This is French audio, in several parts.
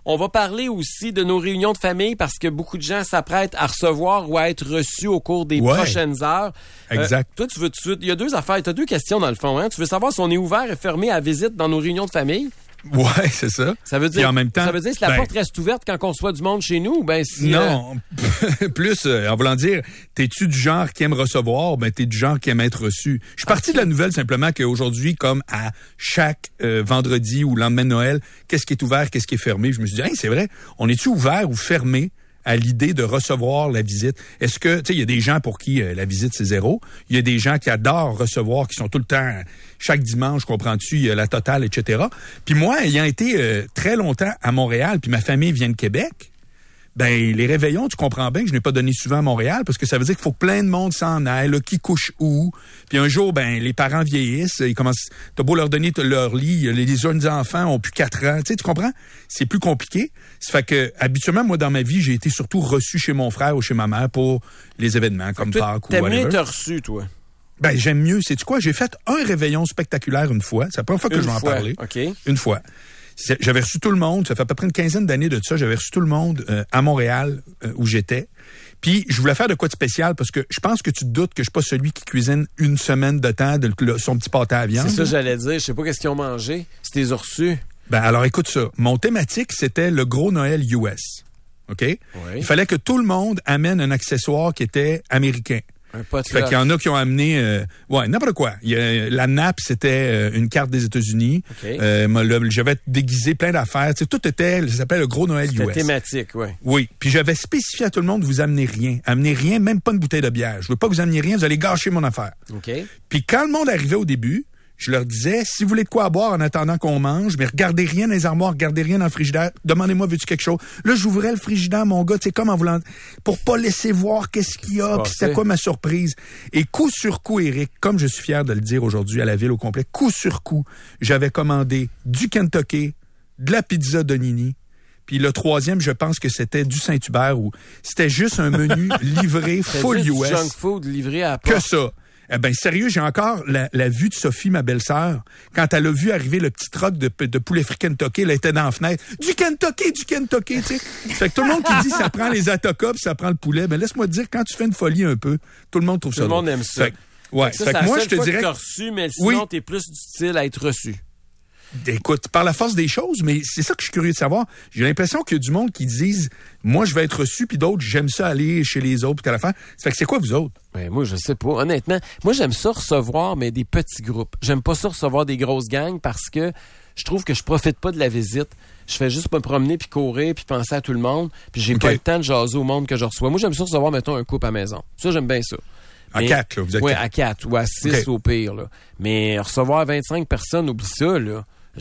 On va parler aussi de nos réunions de famille parce que beaucoup de gens s'apprêtent à recevoir ou à être reçus au cours des prochaines heures. Exact. Toi, il y a deux affaires. Tu as deux questions dans le fond. Hein? Tu veux savoir si on est ouvert et fermé à visite dans nos réunions de famille? Ouais, c'est ça. Ça veut dire, et en même temps, ça veut dire si la porte reste ouverte quand on reçoit du monde chez nous, ben si... Non, plus en voulant dire, t'es-tu du genre qui aime recevoir, ben t'es du genre qui aime être reçu. Je suis parti de la nouvelle simplement qu'aujourd'hui, comme à chaque vendredi ou lendemain de Noël, qu'est-ce qui est ouvert, qu'est-ce qui est fermé, je me suis dit, hey, c'est vrai, on est-tu ouvert ou fermé à l'idée de recevoir la visite? Est-ce que, tu sais, il y a des gens pour qui la visite, c'est zéro. Il y a des gens qui adorent recevoir, qui sont tout le temps, chaque dimanche, comprends-tu, il y a la totale, etc. Puis moi, ayant été très longtemps à Montréal, puis ma famille vient de Québec, ben les réveillons, tu comprends bien que je n'ai pas donné souvent à Montréal, parce que ça veut dire qu'il faut que plein de monde s'en aille, là, qui couche où. Puis un jour, ben les parents vieillissent, ils commencent, t'as beau leur donner leur lit, les jeunes enfants ont plus 4 ans, tu comprends? C'est plus compliqué. Ça fait que, habituellement, moi, dans ma vie, j'ai été surtout reçu chez mon frère ou chez ma mère pour les événements, comme Pâques ou whatever. T'aimes mieux être reçu, toi? Ben, j'aime mieux. Sais-tu quoi? J'ai fait un réveillon spectaculaire une fois. C'est la première fois que je vais en parler. Okay. Une fois. J'avais reçu tout le monde. Ça fait à peu près une quinzaine d'années de ça. J'avais reçu tout le monde à Montréal, où j'étais. Puis, je voulais faire de quoi de spécial parce que je pense que tu te doutes que je suis pas celui qui cuisine une semaine de temps de son petit pâté à viande. C'est ça que j'allais dire. Je sais pas qu'est-ce qu'ils ont mangé. C'était les reçus. Ben, alors, écoute ça. Mon thématique, c'était le gros Noël US. OK? Oui. Il fallait que tout le monde amène un accessoire qui était américain. Un pot fait qu'il y en a qui ont amené n'importe quoi. La nappe, c'était une carte des États-Unis. Okay. J'avais déguisé plein d'affaires. Tu sais, tout était, ça s'appelle le gros Noël US. C'était thématique, oui. Oui. Puis j'avais spécifié à tout le monde, vous amenez rien. Amenez rien, même pas une bouteille de bière. Je veux pas que vous ameniez rien, vous allez gâcher mon affaire. OK. Puis quand le monde arrivait au début, je leur disais, si vous voulez de quoi à boire en attendant qu'on mange, mais regardez rien dans les armoires, regardez rien dans le frigidaire, demandez-moi, veux-tu quelque chose? Là, j'ouvrais le frigidaire, mon gars, tu sais, comme en voulant, pour pas laisser voir qu'est-ce qu'il y a, puis c'était quoi ma surprise. Et coup sur coup, Éric, comme je suis fier de le dire aujourd'hui à la ville au complet, coup sur coup, j'avais commandé du Kentucky, de la pizza Donini, puis le troisième, je pense que c'était du Saint-Hubert, où c'était juste un menu livré full US. US. Junk food livré à la porte. Que ça. Eh ben sérieux, j'ai encore la vue de Sophie, ma belle-sœur, quand elle a vu arriver le petit troc de poulet frit Kentucky, elle était dans la fenêtre. Du Kentucky, tu sais. Fait que tout le monde qui dit ça prend les atokas puis ça prend le poulet, ben laisse-moi te dire, quand tu fais une folie un peu, tout le monde trouve ça. Tout le monde aime ça. Fait que moi, je te dirais. Que reçu, mais sinon, t'es plus du style à être reçu. Écoute, par la force des choses, mais c'est ça que je suis curieux de savoir. J'ai l'impression qu'il y a du monde qui disent, moi, je vais être reçu, puis d'autres, j'aime ça aller chez les autres, puis qu'à la fin. Ça fait que c'est quoi, vous autres? Ben, moi, je sais pas. Honnêtement, moi, j'aime ça recevoir, mais des petits groupes. J'aime pas ça recevoir des grosses gangs parce que je trouve que je profite pas de la visite. Je fais juste me promener, puis courir, puis penser à tout le monde, puis j'ai pas le temps de jaser au monde que je reçois. Moi, j'aime ça recevoir, mettons, un couple à la maison. Ça, j'aime bien ça. À 4, là, vous êtes Oui, à 4 ou à 6 au pire, là. Mais recevoir 25 personnes, oublie ça, là.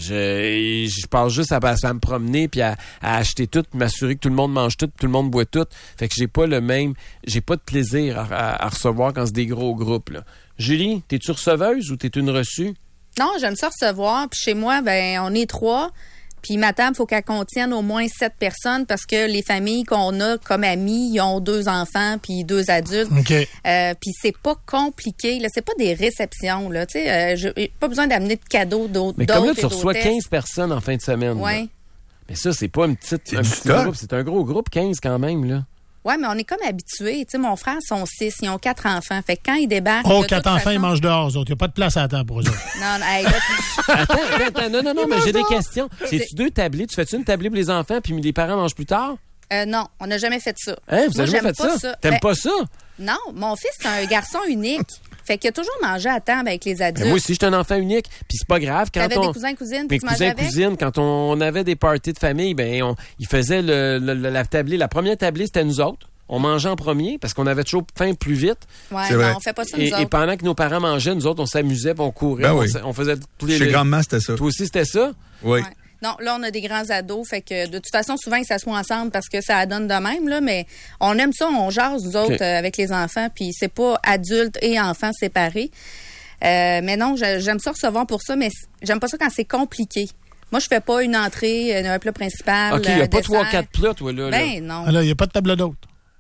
Je passe juste à me promener puis à acheter tout, m'assurer que tout le monde mange tout, tout le monde boit tout. Fait que j'ai pas de plaisir à recevoir quand c'est des gros groupes, là. Julie, t'es-tu receveuse ou t'es une reçue? Non, j'aime ça recevoir. Puis chez moi, ben on est 3. Puis ma table, il faut qu'elle contienne au moins 7 personnes parce que les familles qu'on a comme amis, ils ont 2 enfants puis 2 adultes. Okay. Puis c'est pas compliqué. Là, c'est pas des réceptions. Là, tu sais, j'ai pas besoin d'amener de cadeaux d'autres. Mais comme là, tu reçois 15 personnes en fin de semaine. Oui. Mais ça, c'est pas un petit groupe. C'est un gros groupe, 15 quand même, là. Oui, mais on est comme habitués. Tu sais, mon frère, sont 6. Ils ont 4 enfants. Fait que quand ils débarquent... Oh, 4 enfants, ils mangent dehors, eux autres. Il n'y a pas de place à la table pour eux autres. Non, hey, là, attends, non, mais j'ai des questions. C'est-tu 2 tablés? Tu fais-tu une tablée pour les enfants puis les parents mangent plus tard? Non, on n'a jamais fait ça. Hein, vous avez jamais fait ça? T'aimes pas ça? Non, mon fils, c'est un garçon unique. Fait qu'il a toujours mangé à table avec les adultes. Ben moi aussi, j'étais un enfant unique. Puis c'est pas grave. T'avais des cousins, cousines, puis tu mangeais avec? Cousines, quand on avait des parties de famille, ben ils faisaient la tablée. La première tablée, c'était nous autres. On mangeait en premier parce qu'on avait toujours faim plus vite. Ouais, non, on fait pas ça nous autres. Et pendant que nos parents mangeaient, nous autres, on s'amusait, puis on courait. Ben oui. On faisait tous les... Chez grand-mère, c'était ça. Toi aussi, c'était ça? Oui. Ouais. Non, là, on a des grands ados, fait que de toute façon, souvent, ils s'assoient ensemble parce que ça donne de même, là, mais on aime ça, on jase, nous autres, avec les enfants, puis c'est pas adultes et enfants séparés. Mais non, j'aime ça recevoir pour ça, mais j'aime pas ça quand c'est compliqué. Moi, je fais pas une entrée, un plat principal. OK, il n'y a pas 3-4 plats, toi, là. Ben, non. Alors, il n'y a pas de table d'hôte.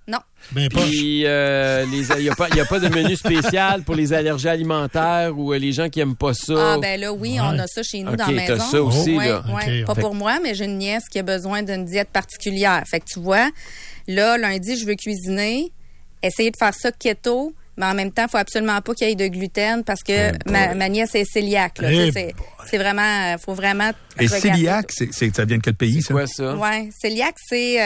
Non. Ben poche. Puis, il n'y a pas de menu spécial pour les allergies alimentaires ou les gens qui aiment pas ça. Ah, ben là, oui, on a ça chez nous dans la maison. T'as ça aussi, ouais, là. ouais. OK, Pas pour moi, mais j'ai une nièce qui a besoin d'une diète particulière. Fait que tu vois, là, lundi, je veux cuisiner, essayer de faire ça keto, mais en même temps, il faut absolument pas qu'il y ait de gluten parce que ma nièce est cœliaque. Là. C'est vraiment, faut vraiment. Et cœliaque, ça vient de quel pays, ça? C'est quoi ça? Ouais, cœliaque,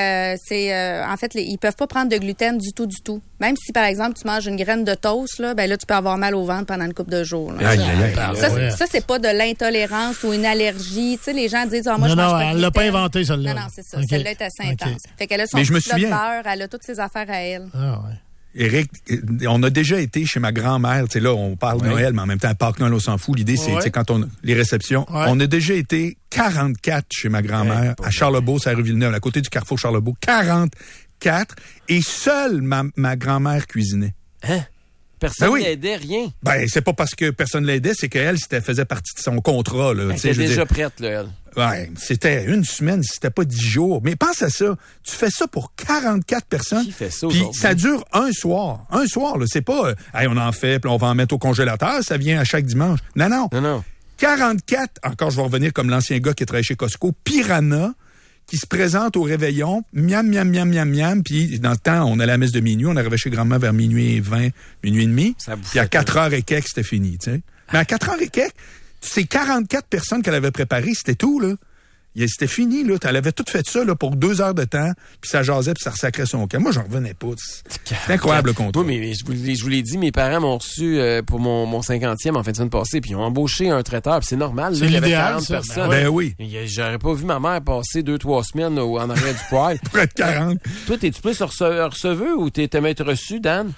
en fait, ils peuvent pas prendre de gluten du tout. Même si, par exemple, tu manges une graine de toast, là, ben là, tu peux avoir mal au ventre pendant une couple de jours. Là. Ça, c'est pas de l'intolérance ou une allergie. Tu sais, les gens disent, moi, je mange pas de gluten. Elle l'a pas inventé, celle-là. Non, c'est ça. Okay. Celle-là est assez intense. Fait qu'elle a son petit plat de beurre, elle a toutes ses affaires à elle. Ah, ouais. Éric, on a déjà été chez ma grand-mère. Tu sais, là, on parle de Noël, mais en même temps, Pâques, Noël, on s'en fout. L'idée, c'est quand les réceptions. Ouais. On a déjà été 44 chez ma grand-mère à Charlebourg, à Rue-Villeneuve, à côté du carrefour Charlebourg. 44. Et seule ma grand-mère cuisinait. Hein? Personne l'aidait, rien. Ben, c'est pas parce que personne l'aidait, c'est qu'elle, faisait partie de son contrat, là. Elle était déjà prête, là, elle. Ouais, c'était une semaine, c'était pas 10 jours. Mais pense à ça. Tu fais ça pour 44 personnes. Qui fait ça puis aujourd'hui? Ça dure un soir. Un soir, là. C'est pas, on en fait, puis on va en mettre au congélateur, ça vient à chaque dimanche. Non. 44, encore, je vais revenir comme l'ancien gars qui travaillait chez Costco, Piranha, qui se présente au réveillon, miam, puis dans le temps, on allait à la messe de minuit, on arrivait chez grand-mère vers minuit 20, minuit et demi, puis à 4h et quelques, c'était fini, tu sais. Mais à 4h et quelques, ces 44 personnes qu'elle avait préparées, c'était tout, là. C'était fini, là. Elle avait tout fait ça, là, pour 2 heures de temps, puis ça jasait, puis ça ressacrait son camp. Moi, j'en revenais pas. C'est incroyable, le contrat. Oui, mais je vous l'ai dit, mes parents m'ont reçu pour mon 50e en fin de semaine passée, puis ils ont embauché un traiteur, puis c'est normal. C'est là, il y avait l'idéal, 40 ça. personnes. Ben oui. J'aurais pas vu ma mère passer 2-3 semaines en arrière du poêle. Pour être 40. Toi, t'es-tu plus receveux ou t'aimais être reçu, Dan?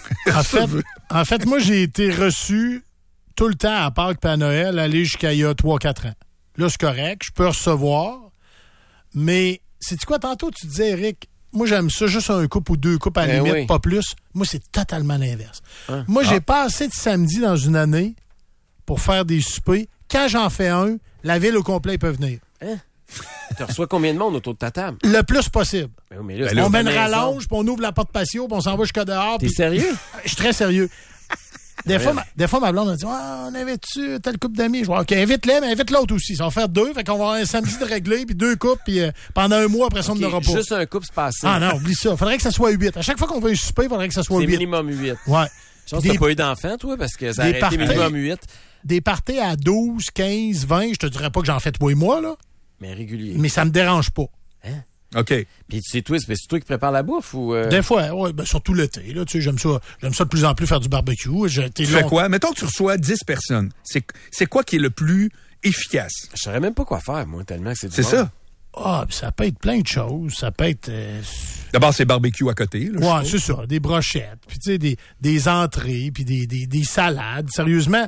En fait, moi, j'ai été reçu tout le temps à Pâques et à Noël, aller jusqu'à il y a 3-4 ans. Là, c'est correct, je peux recevoir. Mais, sais-tu quoi, tantôt, tu disais, Éric, moi, j'aime ça, juste un couple ou 2 coupes à la limite, pas plus. Moi, c'est totalement l'inverse. Hein? Moi, j'ai pas assez de samedi dans une année pour faire des soupers. Quand j'en fais un, la ville au complet peut venir. Hein? Tu reçois combien de monde autour de ta table? Le plus possible. Ben oui, mais là, on met une rallonge, puis on ouvre la porte patio, puis on s'en va jusqu'à dehors. T'es sérieux? Je suis très sérieux. Des fois, ma blonde a dit on invite-tu telle couple d'amis? Je dis OK, invite-les, mais invite l'autre aussi. Ça va faire 2, fait qu'on va avoir un samedi de régler, puis 2 couples, puis pendant un mois, après ça, on n'aura pas. Juste un couple, c'est pas assez. Ah non, oublie ça. Faudrait que ça soit 8. À chaque fois qu'on veut un souper, il faudrait que ça soit 8. C'est minimum 8. Ouais. Je pense que t'as pas eu d'enfant, toi, parce que ça aurait été minimum 8. Des parties à 12, 15, 20, je te dirais pas que j'en fais toi et moi, là. Mais régulier. Mais ça me dérange pas. Hein? OK. Puis c'est toi qui prépares la bouffe ou Des fois, oui, ben surtout l'été, là, tu sais, j'aime ça de plus en plus faire du barbecue. Tu fais quoi? Mettons que tu reçois 10 personnes. C'est quoi qui est le plus efficace? Je saurais même pas quoi faire, moi, tellement que c'est ça. Ah, ça peut être plein de choses. Ça peut être... D'abord, c'est barbecue à côté. Oui, c'est ça. Des brochettes, puis tu sais, des entrées, puis des salades. Sérieusement,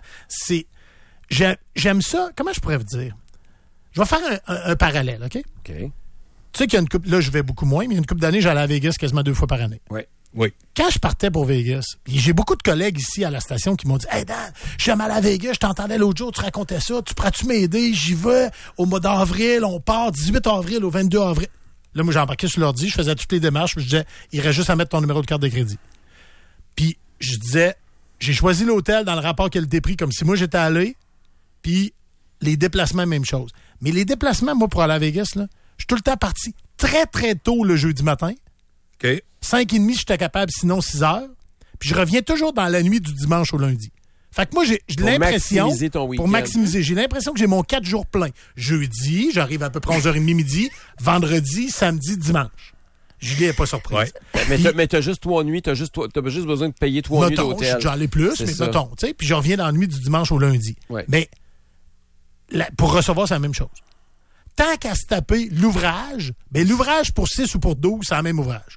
j'aime ça. Comment je pourrais vous dire? Je vais faire un parallèle, OK? OK. Tu sais qu'il y a une couple... Là, je vais beaucoup moins, mais il y a une couple d'années, j'allais à Vegas quasiment 2 fois par année. Oui. Quand je partais pour Vegas, j'ai beaucoup de collègues ici à la station qui m'ont dit « Hey Dan, je suis mal à Vegas, je t'entendais l'autre jour, tu racontais ça, tu pourrais-tu m'aider? J'y vais au mois d'avril, on part 18 avril au 22 avril. » Là, moi, j'embarquais sur l'ordi, je faisais toutes les démarches, puis je disais « Il reste juste à mettre ton numéro de carte de crédit. » Puis je disais « J'ai choisi l'hôtel dans le rapport qualité-prix comme si moi j'étais allé, puis les déplacements, même chose. Mais les déplacements, moi, pour aller à Vegas, là, je suis tout le temps parti très, très tôt le jeudi matin. OK. 5h30, j'étais capable, sinon 6h. Puis je reviens toujours dans la nuit du dimanche au lundi. Fait que moi, j'ai l'impression... Maximiser ton week-end. Pour maximiser. J'ai l'impression que j'ai mon 4 jours plein. Jeudi, j'arrive à peu près 11h30 midi. Vendredi, samedi, dimanche. Julie n'est pas surprise. Ouais. Mais t'as juste 3 nuits. T'as juste besoin de payer 3 nuits d'hôtel. Je suis déjà allé plus, mais mettons. Puis je reviens dans la nuit du dimanche au lundi. Ouais. Mais pour recevoir, c'est la même chose. Tant qu'à se taper l'ouvrage, ben l'ouvrage pour 6 ou pour 12, c'est le même ouvrage.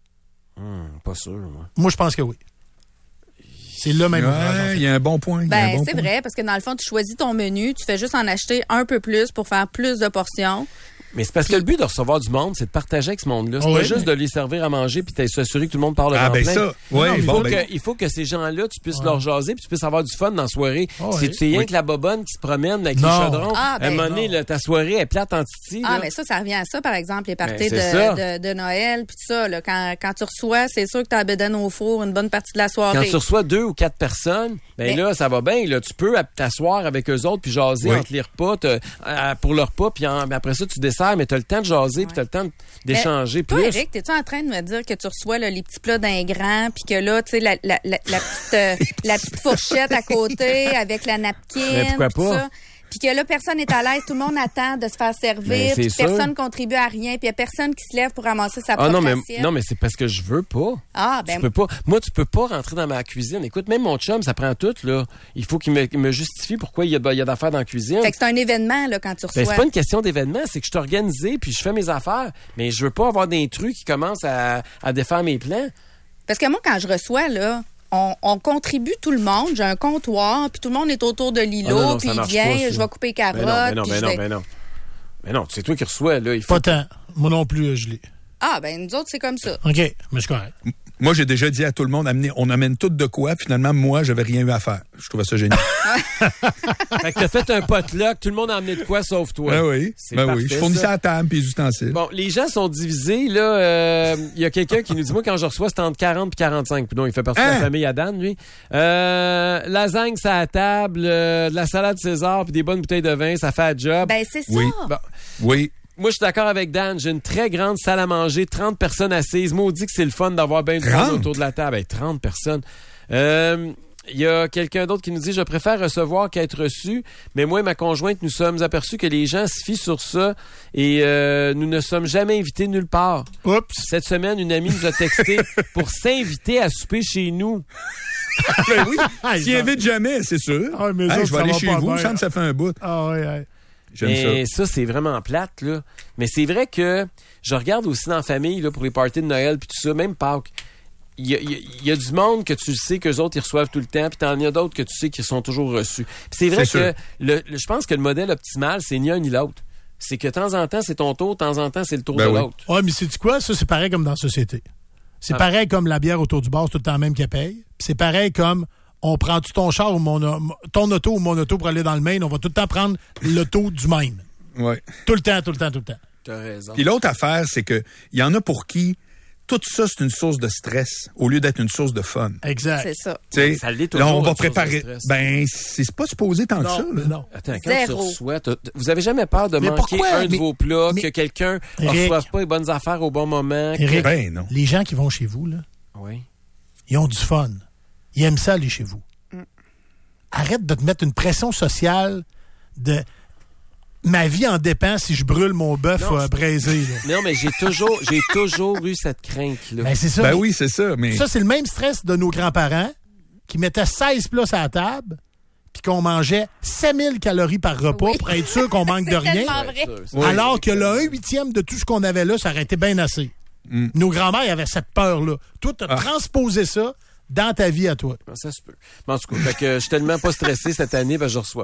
Pas sûr, moi. Moi, je pense que oui. C'est le même ouvrage. En fait. Il y a un bon point. C'est vrai, parce que dans le fond, tu choisis ton menu, tu fais juste en acheter un peu plus pour faire plus de portions. Mais c'est parce que le but de recevoir du monde, c'est de partager avec ce monde-là. C'est pas juste de les servir à manger puis de s'assurer que tout le monde parle plein. Ça. Ouais, Il faut que ces gens-là, tu puisses leur jaser puis tu puisses avoir du fun dans la soirée. Si tu es rien que la bobonne qui se promène avec les chaudrons, à un moment donné, ta soirée est plate en titi. Mais ça revient à ça, par exemple, les parties de Noël puis tout ça. Là, quand tu reçois, c'est sûr que tu as la bédaine au four une bonne partie de la soirée. Quand tu reçois 2 ou 4 personnes, là, ça va bien. Là, tu peux t'asseoir avec eux autres puis jaser entre les repas pour le repas puis après ça, tu desserres, mais tu as le temps de jaser puis tu as le temps d'échanger plus. Toi, Eric, t'es-tu en train de me dire que tu reçois les petits plats d'un grand puis que là, tu sais, la petite fourchette à côté avec la napkin. Mais pourquoi pas? Ça. Puis que là, personne n'est à l'aise, tout le monde attend de se faire servir, puis personne contribue à rien, puis il n'y a personne qui se lève pour ramasser sa propre assiette. Non, mais c'est parce que je veux pas. Tu peux pas. Moi, tu peux pas rentrer dans ma cuisine. Écoute, même mon chum, ça prend tout, là. Il faut qu'il me justifie pourquoi il y a d'affaires dans la cuisine. Fait que c'est un événement, là, quand tu reçois. C'est pas une question d'événement, c'est que je suis organisé, puis je fais mes affaires, mais je veux pas avoir d'intrus qui commencent à défaire mes plans. Parce que moi, quand je reçois, là, on contribue tout le monde. J'ai un comptoir, puis tout le monde est autour de l'îlot, puis il vient, je vais couper les carottes. Mais non, c'est toi qui reçois, là. Pas tant. Moi non plus, je l'ai. Nous autres, c'est comme ça. OK, mais je suis correct. Moi, j'ai déjà dit à tout le monde, on amène tout de quoi. Finalement, moi, j'avais rien eu à faire. Je trouvais ça génial. Fait que t'as fait un potluck, tout le monde a amené de quoi sauf toi. Ben oui. Je fournissais à la table puis les ustensiles. Bon, les gens sont divisés. Là, il y a quelqu'un qui nous dit, moi, quand je reçois, c'est entre 40 et 45. Puis non, il fait partie de la famille Adam, lui. Lasagne, c'est à la table, de la salade César puis des bonnes bouteilles de vin, ça fait un job. Ben, c'est ça. Oui. Moi, je suis d'accord avec Dan. J'ai une très grande salle à manger, 30 personnes assises. Maudit que c'est le fun d'avoir bien du monde autour de la table. 30 personnes. Il y a quelqu'un d'autre qui nous dit « Je préfère recevoir qu'être reçu, mais moi et ma conjointe, nous sommes aperçus que les gens se fient sur ça et nous ne sommes jamais invités nulle part. » Oups! Cette semaine, une amie nous a texté pour s'inviter à souper chez nous. Ben oui, s'y invite jamais, c'est sûr. Je vais aller chez vous, ça fait un bout. Mais ça, c'est vraiment plate, là. Mais c'est vrai que je regarde aussi dans la famille, là, pour les parties de Noël puis tout ça, même Pâques. Il y a du monde que tu sais qu'eux autres, ils reçoivent tout le temps, puis t'en as d'autres que tu sais qu'ils sont toujours reçus. Puis c'est vrai que je pense que le modèle optimal, c'est ni un ni l'autre. C'est que de temps en temps, c'est ton tour, de temps en temps, c'est le tour de l'autre. Ouais, mais sais-tu quoi? Ça, c'est pareil comme dans la société. C'est pareil comme la bière autour du bar, c'est tout le temps même qu'elle paye. Puis c'est pareil comme on prend-tu ton char ou ton auto ou mon auto pour aller dans le Maine, on va tout le temps prendre l'auto du même. Ouais. Tout le temps. T'as raison. Puis l'autre affaire, c'est que il y en a pour qui tout ça, c'est une source de stress au lieu d'être une source de fun. Exact. C'est ça. Ça l'est toujours. Là, on va préparer. Ben, c'est pas supposé tant que ça. Là. Non. Attends, quand tu reçois, vous avez jamais peur de manquer un de vos plats, que quelqu'un ne reçoive pas les bonnes affaires au bon moment? Eric, Ben non. Les gens qui vont chez vous, là, ils ont du fun. Ils aiment ça aller chez vous. Arrête de te mettre une pression sociale de... Ma vie en dépend si je brûle mon bœuf braisé. Là. Non, mais j'ai toujours eu cette crainte-là. Ben, c'est ça. Ben oui, c'est ça. Mais... Ça, c'est le même stress de nos grands-parents qui mettaient 16 plats à la table puis qu'on mangeait 5000 calories par repas pour être sûr qu'on manque de rien. Vrai. Alors que le 1/8 de tout ce qu'on avait là, ça aurait été bien assez. Nos grands-mères avaient cette peur-là. Toi, tu as transposé ça dans ta vie à toi. Ça se peut. Mais en tout cas, fait que je suis tellement pas stressé cette année, je reçois.